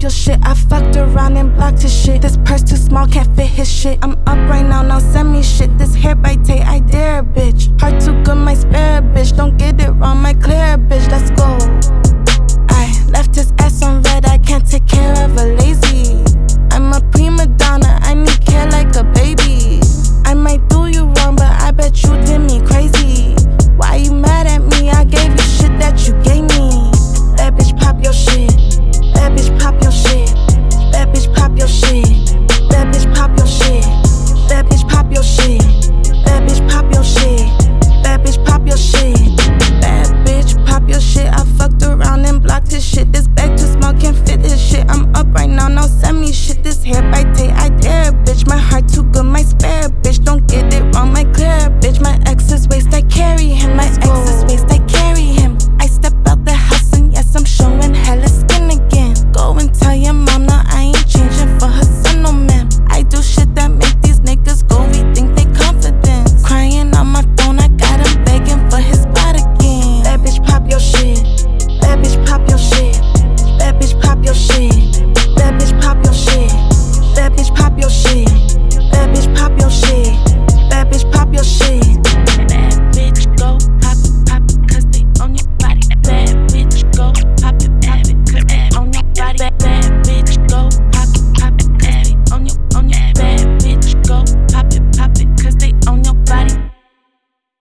your shit. I fucked around and blocked his shit. This purse too small, can't fit his shit. I'm up right now, now send me shit. This hair by Tay, I dare, bitch. Heart too good, my spare, bitch. Don't get it wrong, my clear, bitch. Let's go.